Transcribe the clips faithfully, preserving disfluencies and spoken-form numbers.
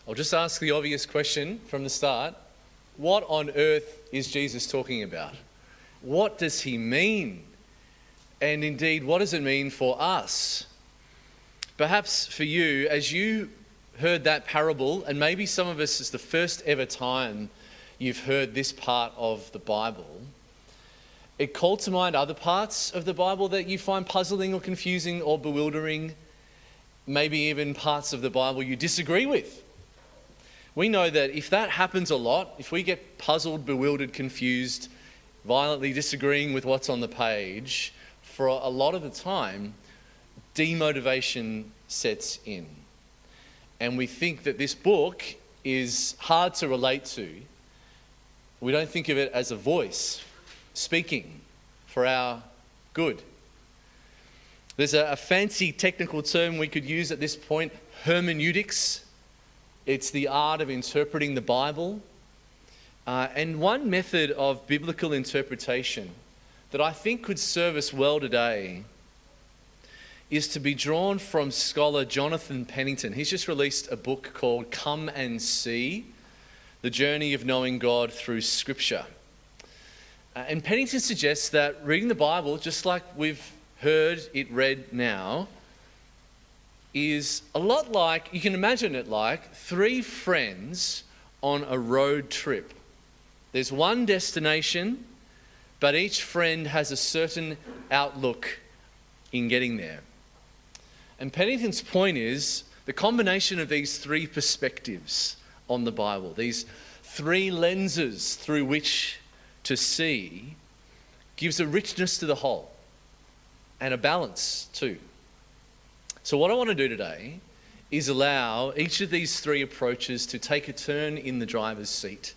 I'll just ask the obvious question from the start. What on earth is Jesus talking about? What does he mean? And indeed, what does it mean for us? Perhaps for you, as you heard that parable, and maybe some of us, it's the first ever time you've heard this part of the Bible, it called to mind other parts of the Bible that you find puzzling or confusing or bewildering, maybe even parts of the Bible you disagree with. We know that if that happens a lot, if we get puzzled, bewildered, confused, violently disagreeing with what's on the page, for a lot of the time, demotivation sets in. And we think that this book is hard to relate to. We don't think of it as a voice speaking for our good. There's a, a fancy technical term we could use at this point, hermeneutics. It's the art of interpreting the Bible. Uh, and one method of biblical interpretation that I think could serve us well today is to be drawn from scholar Jonathan Pennington. He's just released a book called Come and See, The Journey of Knowing God Through Scripture. Uh, and Pennington suggests that reading the Bible, just like we've heard it read now, is a lot like, you can imagine it like, three friends on a road trip. There's one destination, but each friend has a certain outlook in getting there. And Pennington's point is the combination of these three perspectives on the Bible, these three lenses through which to see, gives a richness to the whole and a balance too. So what I want to do today is allow each of these three approaches to take a turn in the driver's seat.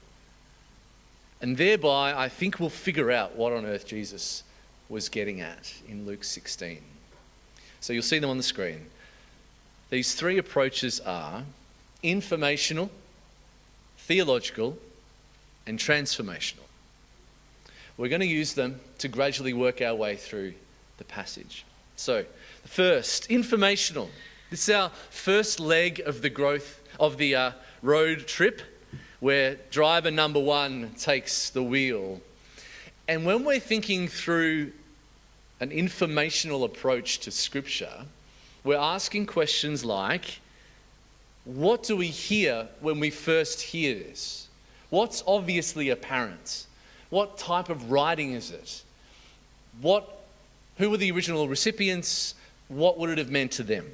And thereby, I think we'll figure out what on earth Jesus was getting at in Luke sixteen. So you'll see them on the screen. These three approaches are informational, theological, and transformational. We're going to use them to gradually work our way through the passage. So, the first, informational. This is our first leg of the growth of the uh, road trip, where driver number one takes the wheel. And when we're thinking through an informational approach to Scripture, we're asking questions like, what do we hear when we first hear this? What's obviously apparent? What type of writing is it? What, who were the original recipients? What would it have meant to them?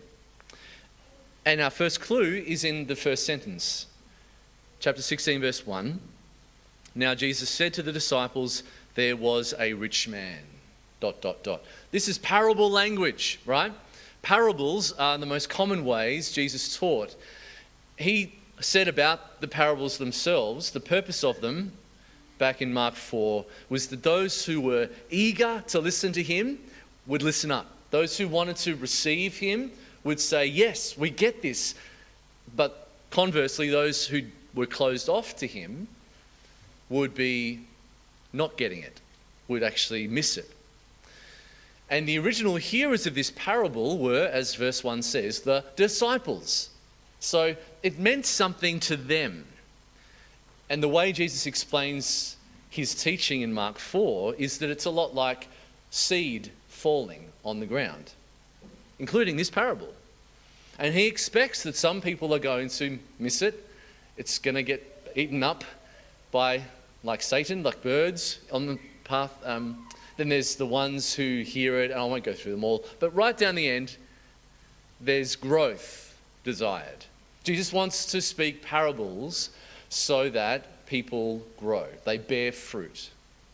And our first clue is in the first sentence. Chapter sixteen, verse one. Now Jesus said to the disciples, there was a rich man, dot, dot, dot. This is parable language, right? Parables are the most common ways Jesus taught. He said about the parables themselves, the purpose of them, back in Mark four, was that those who were eager to listen to him would listen up. Those who wanted to receive him would say, yes, we get this. But conversely, those who were closed off to him would be not getting it, would actually miss it. And the original hearers of this parable were, as verse one says, the disciples. So it meant something to them. And the way Jesus explains his teaching in Mark four is that it's a lot like seed falling on the ground, including this parable. And he expects that some people are going to miss it. It's going to get eaten up by, like Satan, like birds on the path. Um, then there's the ones who hear it, and I won't go through them all. But right down the end, there's growth desired. Jesus wants to speak parables so that people grow. They bear fruit.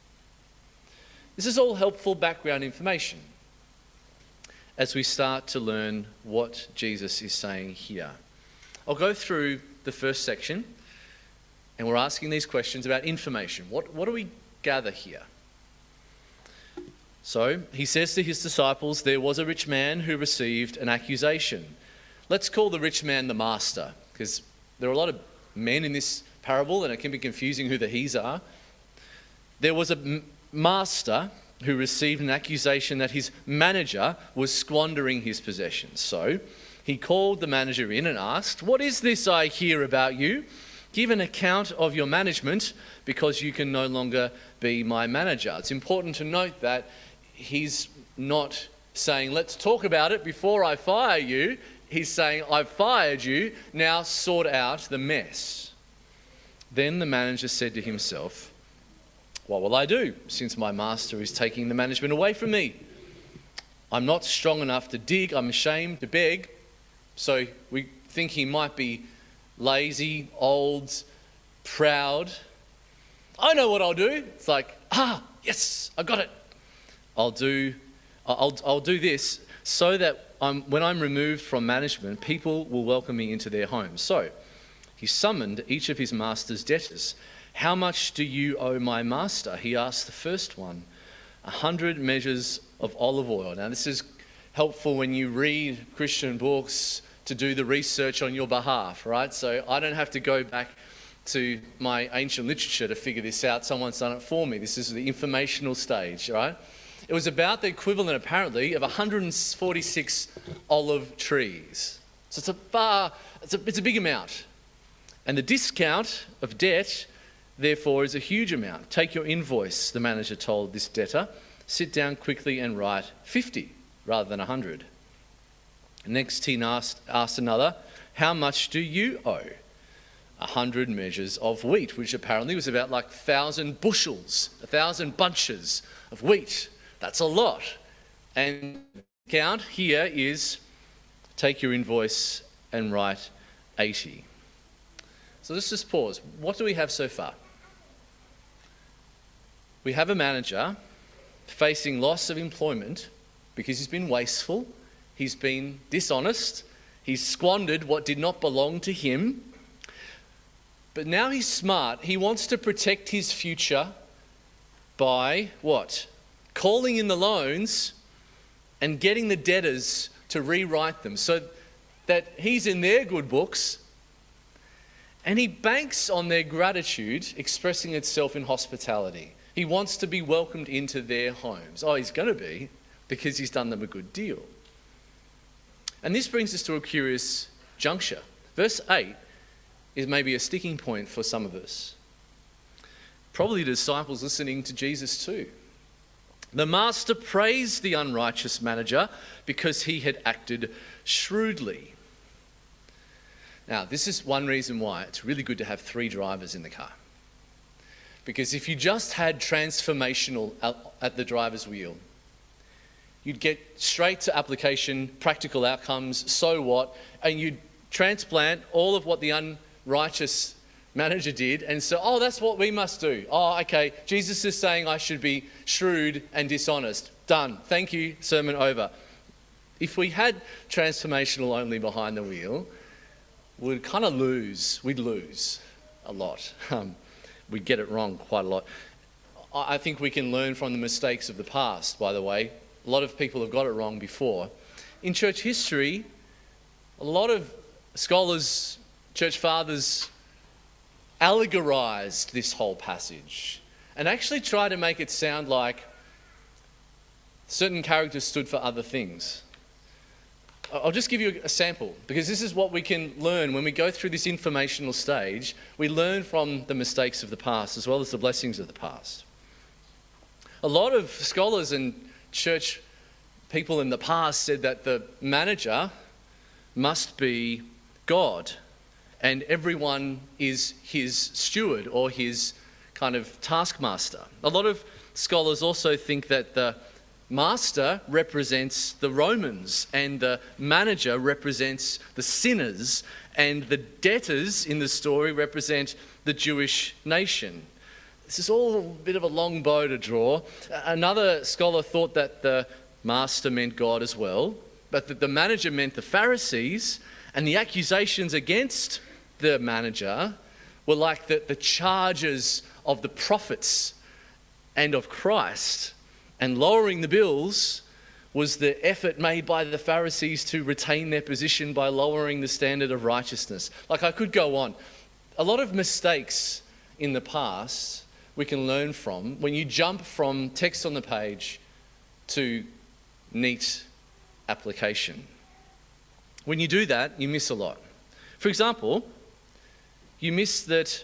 This is all helpful background information as we start to learn what Jesus is saying here. I'll go through the first section, and we're asking these questions about information. What, what do we gather here? So, he says to his disciples, there was a rich man who received an accusation. Let's call the rich man the master, because there are a lot of men in this parable, and it can be confusing who the he's are. There was a m- master who received an accusation that his manager was squandering his possessions. So, he called the manager in and asked, "What is this I hear about you? Give an account of your management, because you can no longer be my manager." It's important to note that he's not saying, "Let's talk about it before I fire you." He's saying, "I've fired you, now sort out the mess." Then the manager said to himself, "What will I do, since my master is taking the management away from me? I'm not strong enough to dig, I'm ashamed to beg." So we think he might be lazy, old, proud. "I know what I'll do." It's like, ah, yes, I got it. I'll do, I'll, I'll do this so that I'm, when I'm removed from management, people will welcome me into their homes. So he summoned each of his master's debtors. "How much do you owe my master?" he asked the first one. A hundred measures of olive oil. Now this is helpful when you read Christian books to do the research on your behalf, right? So I don't have to go back to my ancient literature to figure this out. Someone's done it for me. This is the informational stage, right? It was about the equivalent, apparently, of one hundred forty-six olive trees. So it's a far, it's a, it's a big amount. And the discount of debt, therefore, is a huge amount. "Take your invoice," the manager told this debtor. "Sit down quickly and write fifty rather than one hundred. Next, he asked, asked another, "How much do you owe?" A hundred measures of wheat, which apparently was about like a thousand bushels, a thousand bunches of wheat. That's a lot. And the count here is, "Take your invoice and write eighty. So let's just pause. What do we have so far? We have a manager facing loss of employment because he's been wasteful, he's been dishonest, he's squandered what did not belong to him. But now he's smart. He wants to protect his future by what? Calling in the loans and getting the debtors to rewrite them so that he's in their good books, and he banks on their gratitude expressing itself in hospitality. He wants to be welcomed into their homes. Oh, he's going to be, because he's done them a good deal. And this brings us to a curious juncture. Verse eight is maybe a sticking point for some of us. Probably the disciples listening to Jesus too. The master praised the unrighteous manager because he had acted shrewdly. Now, this is one reason why it's really good to have three drivers in the car. Because if you just had transformational at the driver's wheel, you'd get straight to application, practical outcomes, so what, and you'd transplant all of what the unrighteous manager did and say, oh, that's what we must do. Oh, okay, Jesus is saying I should be shrewd and dishonest. Done. Thank you, sermon over. If we had transformational only behind the wheel, we'd kind of lose. We'd lose a lot. Um, we'd get it wrong quite a lot. I think we can learn from the mistakes of the past, by the way. A lot of people have got it wrong before. In church history, a lot of scholars, church fathers, allegorized this whole passage and actually tried to make it sound like certain characters stood for other things. I'll just give you a sample, because this is what we can learn when we go through this informational stage. We learn from the mistakes of the past as well as the blessings of the past. A lot of scholars and church people in the past said that the manager must be God and everyone is his steward or his kind of taskmaster. A lot of scholars also think that the master represents the Romans and the manager represents the sinners, and the debtors in the story represent the Jewish nation. This is all a bit of a long bow to draw. Another scholar thought that the master meant God as well, but that the manager meant the Pharisees, and the accusations against the manager were like the, the charges of the prophets and of Christ. And lowering the bills was the effort made by the Pharisees to retain their position by lowering the standard of righteousness. Like, I could go on. A lot of mistakes in the past we can learn from when you jump from text on the page to neat application. When you do that, you miss a lot. For example, you miss that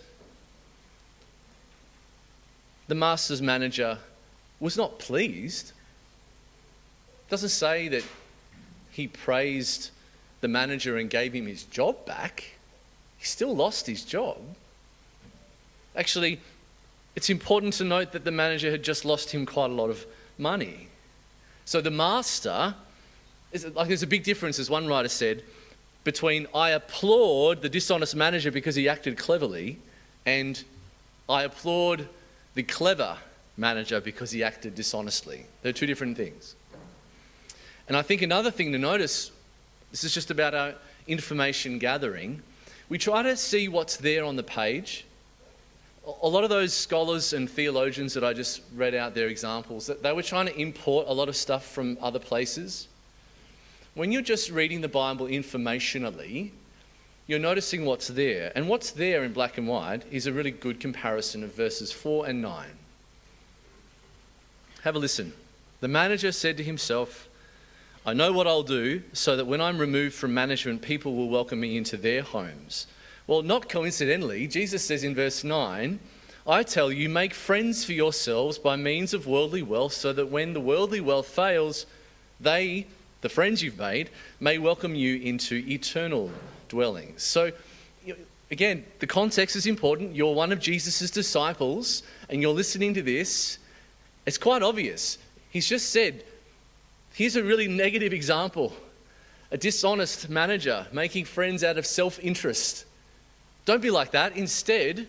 the master's manager was not pleased. It doesn't say that he praised the manager and gave him his job back. He still lost his job. Actually, it's important to note that the manager had just lost him quite a lot of money. So the master, is like there's a big difference, as one writer said, between I applaud the dishonest manager because he acted cleverly and I applaud the clever manager because he acted dishonestly. They're two different things. And I think another thing to notice, this is just about our information gathering. We try to see what's there on the page. A lot of those scholars and theologians that I just read out their examples, that they were trying to import a lot of stuff from other places. When you're just reading the Bible informationally, you're noticing what's there. And what's there in black and white is a really good comparison of verses four and nine. Have a listen. The manager said to himself, I know what I'll do so that when I'm removed from management, people will welcome me into their homes. Well, not coincidentally, Jesus says in verse nine, I tell you, make friends for yourselves by means of worldly wealth so that when the worldly wealth fails, they, the friends you've made, may welcome you into eternal dwellings. So, again, the context is important. You're one of Jesus' disciples and you're listening to this. It's quite obvious. He's just said, here's a really negative example. A dishonest manager making friends out of self-interest. Don't be like that. Instead,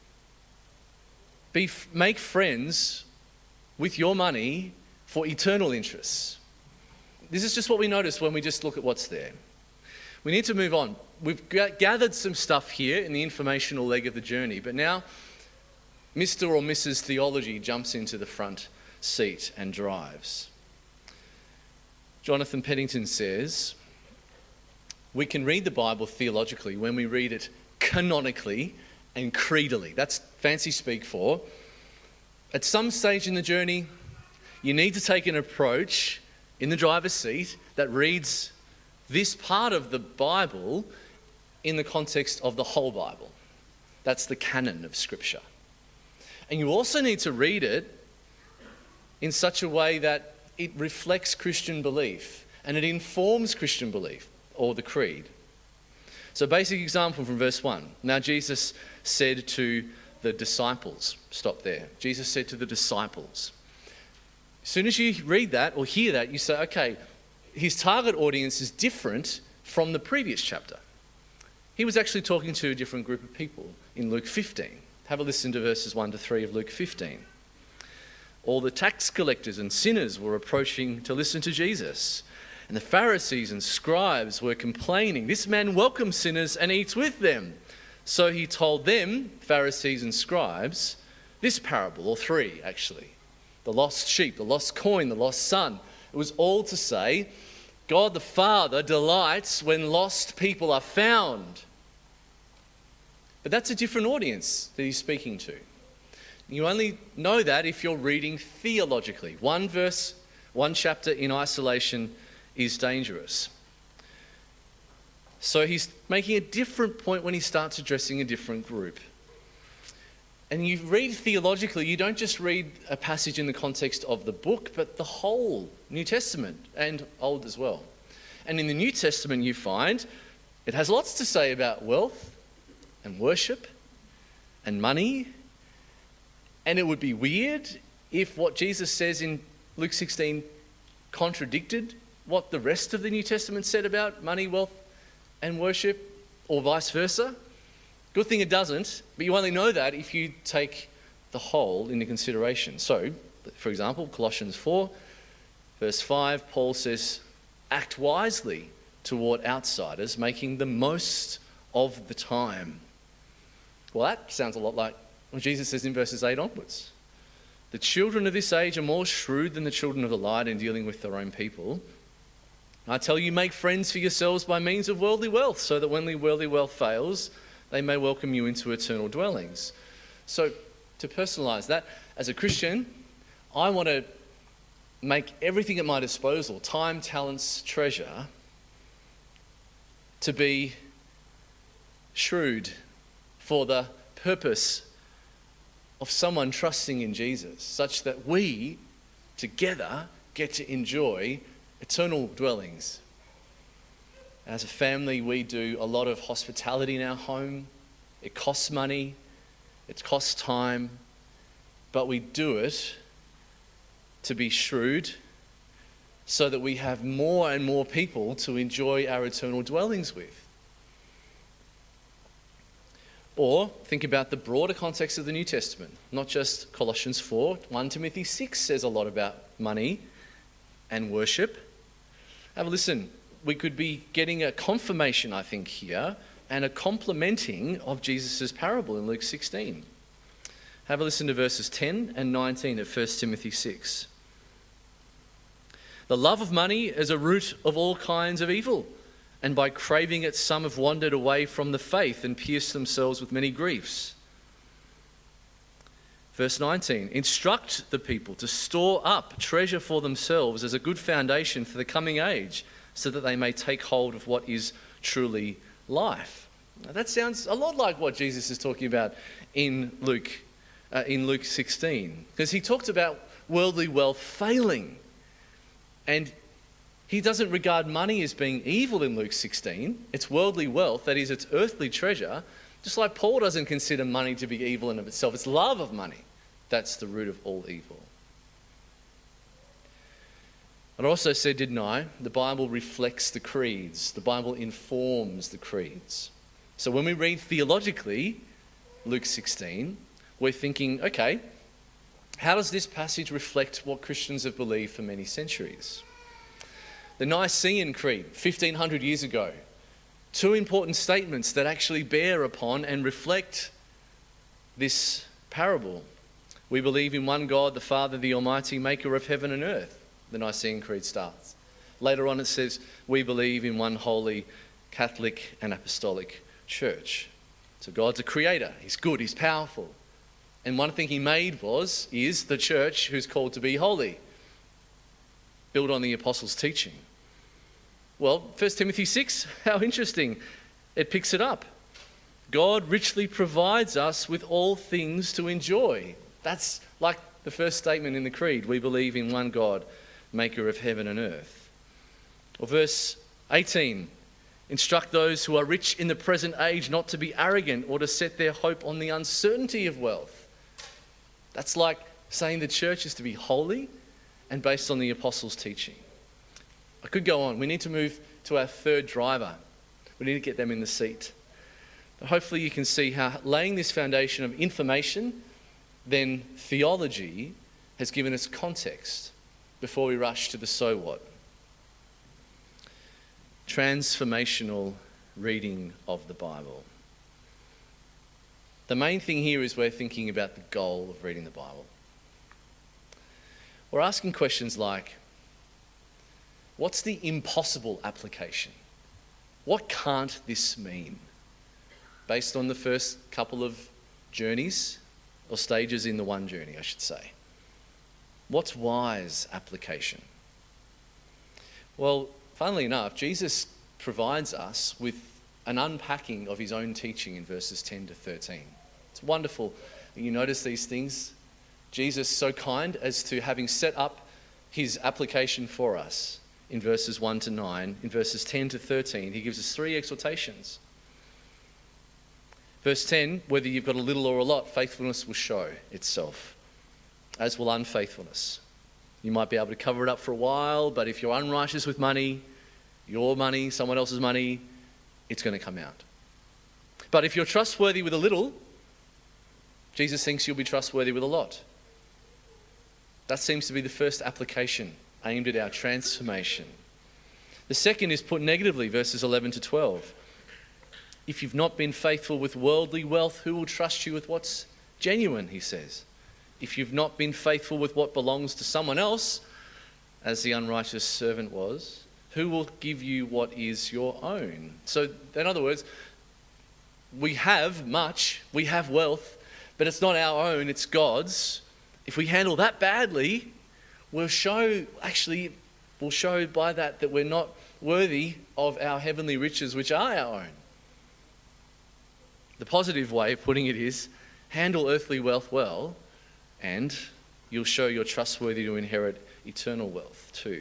be, make friends with your money for eternal interests. This is just what we notice when we just look at what's there. We need to move on. We've g- gathered some stuff here in the informational leg of the journey, but now Mister or Missus Theology jumps into the front seat and drives. Jonathan Pennington says, we can read the Bible theologically when we read it canonically and creedally. That's fancy speak for. At some stage in the journey, you need to take an approach in the driver's seat that reads this part of the Bible in the context of the whole Bible. That's the canon of Scripture. And you also need to read it in such a way that it reflects Christian belief and it informs Christian belief, or the creed. So basic example from verse one. Now Jesus said to the disciples, stop there. Jesus said to the disciples. As soon as you read that or hear that, you say, okay, his target audience is different from the previous chapter. He was actually talking to a different group of people in Luke fifteen. Have a listen to verses one to three of Luke fifteen. All the tax collectors and sinners were approaching to listen to Jesus. And the Pharisees and scribes were complaining, this man welcomes sinners and eats with them. So he told them, Pharisees and scribes, this parable, or three actually. The lost sheep, the lost coin, the lost son. It was all to say, God the Father delights when lost people are found. But that's a different audience that he's speaking to. You only know that if you're reading theologically. One verse, one chapter in isolation is dangerous. So he's making a different point when he starts addressing a different group. And you read theologically, you don't just read a passage in the context of the book, but the whole New Testament and Old as well. And in the New Testament you find it has lots to say about wealth and worship and money. And it would be weird if what Jesus says in Luke sixteen contradicted what the rest of the New Testament said about money, wealth, and worship, or vice versa. Good thing it doesn't, but you only know that if you take the whole into consideration. So, for example, Colossians four, verse five, Paul says, act wisely toward outsiders, making the most of the time. Well, that sounds a lot like what Jesus says in verses eight onwards. The children of this age are more shrewd than the children of the light in dealing with their own people. I tell you, make friends for yourselves by means of worldly wealth, so that when the worldly wealth fails, they may welcome you into eternal dwellings. So, to personalise that, as a Christian, I want to make everything at my disposal, time, talents, treasure, to be shrewd for the purpose of someone trusting in Jesus, such that we together get to enjoy eternal dwellings. As a family, we do a lot of hospitality in our home. It costs money, it costs time, but we do it to be shrewd so that we have more and more people to enjoy our eternal dwellings with. Or think about the broader context of the New Testament, not just Colossians four. First Timothy six says a lot about money and worship. Have a listen. We could be getting a confirmation, I think, here, and a complementing of Jesus' parable in Luke sixteen. Have a listen to verses ten and nineteen of First Timothy six. The love of money is a root of all kinds of evil, and by craving it, some have wandered away from the faith and pierced themselves with many griefs. Verse nineteen, instruct the people to store up treasure for themselves as a good foundation for the coming age, so that they may take hold of what is truly life. Now, that sounds a lot like what Jesus is talking about in Luke, uh, in Luke sixteen, because he talked about worldly wealth failing. And he doesn't regard money as being evil in Luke sixteen. It's worldly wealth, that is, it's earthly treasure. Just like Paul doesn't consider money to be evil in of itself. It's love of money that's the root of all evil. I also said, didn't I, the Bible reflects the creeds. The Bible informs the creeds. So when we read theologically Luke sixteen, we're thinking, okay, how does this passage reflect what Christians have believed for many centuries? The Nicene Creed, fifteen hundred years ago, two important statements that actually bear upon and reflect this parable. We believe in one God, the Father, the Almighty, maker of heaven and earth. The Nicene Creed starts. Later on it says, we believe in one holy, Catholic and Apostolic Church. So God's a creator. He's good. He's powerful. And one thing he made was, is the church who's called to be holy. Built on the apostles' teaching. Well, First Timothy six, how interesting. It picks it up. God richly provides us with all things to enjoy. That's like the first statement in the Creed. We believe in one God, maker of heaven and earth. Or verse eighteen. Instruct those who are rich in the present age not to be arrogant or to set their hope on the uncertainty of wealth. That's like saying the church is to be holy and based on the apostles' teaching. I could go on. We need to move to our third driver. We need to get them in the seat. But hopefully you can see how laying this foundation of information, then theology, has given us context before we rush to the so what. Transformational reading of the Bible. The main thing here is we're thinking about the goal of reading the Bible. We're asking questions like, what's the impossible application? What can't this mean? Based on the first couple of journeys, or stages in the one journey, I should say. What's wise application? Well, funnily enough, Jesus provides us with an unpacking of his own teaching in verses ten to thirteen. It's wonderful that you notice these things. Jesus so kind as to having set up his application for us in verses one to nine. In verses ten to thirteen, he gives us three exhortations. Verse ten, whether you've got a little or a lot, faithfulness will show itself, as will unfaithfulness. You might be able to cover it up for a while, but if you're unrighteous with money, your money, someone else's money, it's going to come out. But if you're trustworthy with a little, Jesus thinks you'll be trustworthy with a lot. That seems to be the first application aimed at our transformation. The second is put negatively, verses eleven to twelve. If you've not been faithful with worldly wealth, who will trust you with what's genuine, he says. If you've not been faithful with what belongs to someone else, as the unrighteous servant was, who will give you what is your own? So, in other words, we have much, we have wealth, but it's not our own, it's God's. If we handle that badly, we'll show, actually, we'll show by that that we're not worthy of our heavenly riches, which are our own. The positive way of putting it is, handle earthly wealth well, and you'll show you're trustworthy to inherit eternal wealth too.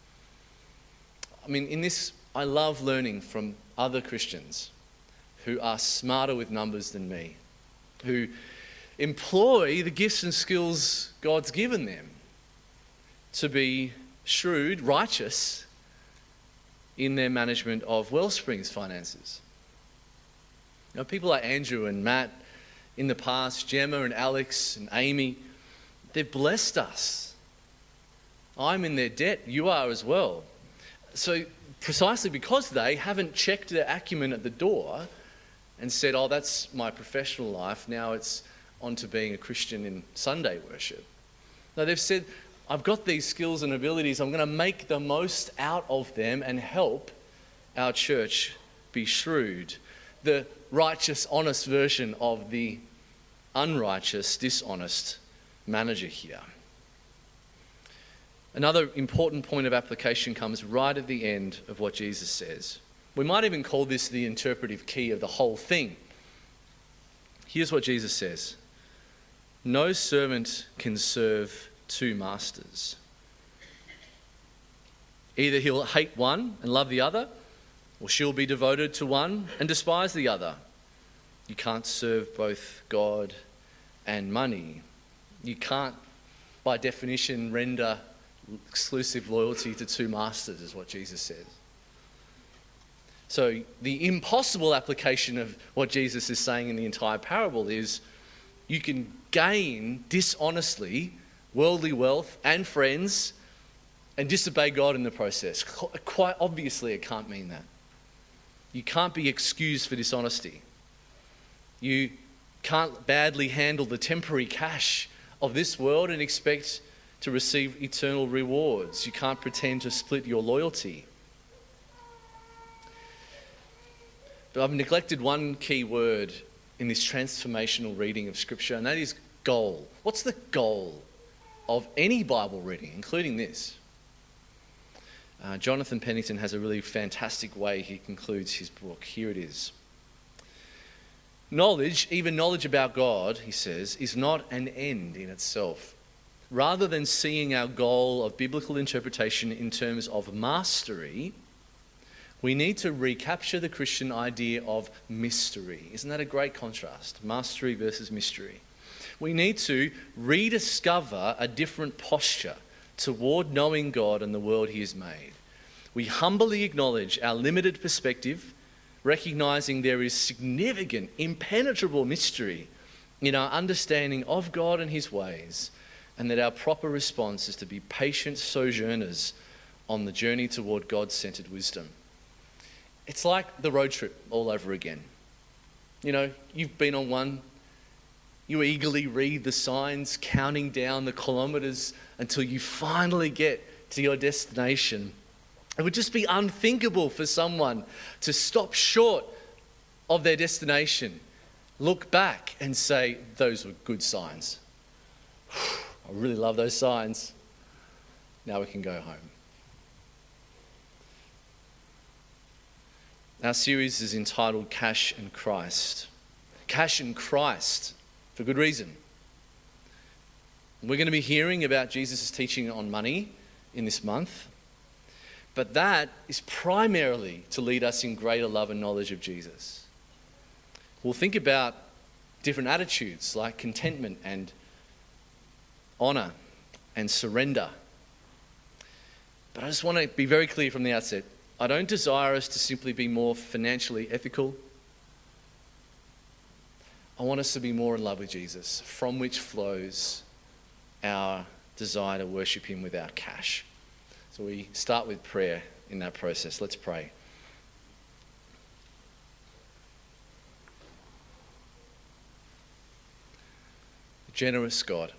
I mean, in this, I love learning from other Christians who are smarter with numbers than me, who employ the gifts and skills God's given them to be shrewd, righteous in their management of Wellspring's finances. You know, people like Andrew and Matt in the past, Gemma and Alex and Amy, they've blessed us. I'm in their debt, you are as well. So precisely because they haven't checked their acumen at the door and said, oh, that's my professional life, now it's on to being a Christian in Sunday worship. No, they've said, I've got these skills and abilities, I'm going to make the most out of them and help our church be shrewd. The righteous, honest version of the unrighteous, dishonest manager here. Another important point of application comes right at the end of what Jesus says. We might even call this the interpretive key of the whole thing. Here's what Jesus says. No servant can serve two masters. Either he'll hate one and love the other, or she'll be devoted to one and despise the other. You can't serve both God and money. You can't, by definition, render exclusive loyalty to two masters, is what Jesus says. So the impossible application of what Jesus is saying in the entire parable is you can gain dishonestly worldly wealth and friends and disobey God in the process. Quite obviously, it can't mean that. You can't be excused for dishonesty. You can't badly handle the temporary cash of this world and expect to receive eternal rewards. You can't pretend to split your loyalty. But I've neglected one key word in this transformational reading of Scripture, and that is goal. What's the goal of any Bible reading, including this? Uh, Jonathan Pennington has a really fantastic way he concludes his book. Here it is. Knowledge, even knowledge about God, he says, is not an end in itself. Rather than seeing our goal of biblical interpretation in terms of mastery, we need to recapture the Christian idea of mystery. Isn't that a great contrast? Mastery versus mystery. We need to rediscover a different posture toward knowing God and the world he has made. We humbly acknowledge our limited perspective, recognizing there is significant, impenetrable mystery in our understanding of God and his ways, and that our proper response is to be patient sojourners on the journey toward God-centered wisdom. It's like the road trip all over again. You know, you've been on one, you eagerly read the signs, counting down the kilometres until you finally get to your destination. It would just be unthinkable for someone to stop short of their destination, look back and say, those were good signs. I really love those signs. Now we can go home. Our series is entitled Cash and Christ. Cash and Christ, for good reason. We're going to be hearing about Jesus' teaching on money in this month, but that is primarily to lead us in greater love and knowledge of Jesus. We'll think about different attitudes like contentment and honour and surrender. But I just want to be very clear from the outset. I don't desire us to simply be more financially ethical. I want us to be more in love with Jesus, from which flows our desire to worship him with our cash. So we start with prayer in that process. Let's pray. Generous God,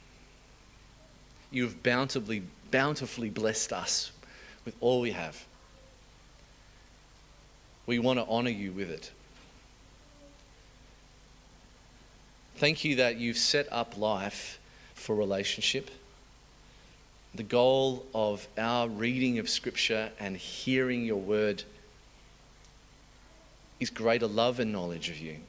you have bountifully, bountifully blessed us with all we have. We want to honour you with it. Thank you that you've set up life for relationship. The goal of our reading of Scripture and hearing your word is greater love and knowledge of you.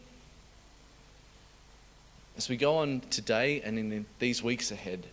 As we go on today and in these weeks ahead,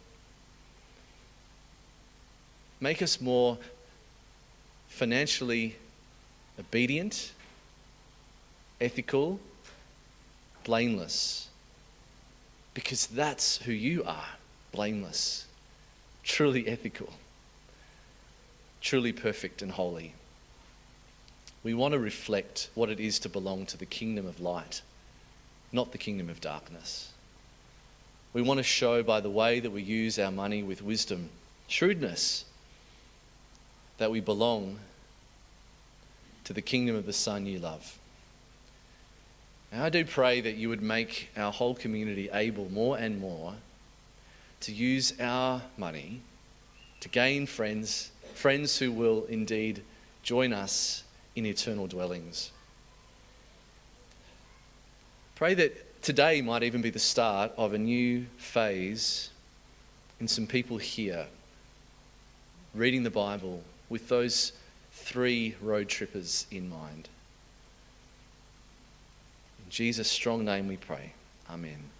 make us more financially obedient, ethical, blameless, because that's who you are, blameless, truly ethical, truly perfect and holy. We want to reflect what it is to belong to the kingdom of light, not the kingdom of darkness. We want to show by the way that we use our money with wisdom, shrewdness, that we belong to the kingdom of the Son you love. And I do pray that you would make our whole community able more and more to use our money to gain friends, friends who will indeed join us in eternal dwellings. Pray that today might even be the start of a new phase in some people here reading the Bible with those three road trippers in mind. In Jesus' strong name we pray. Amen.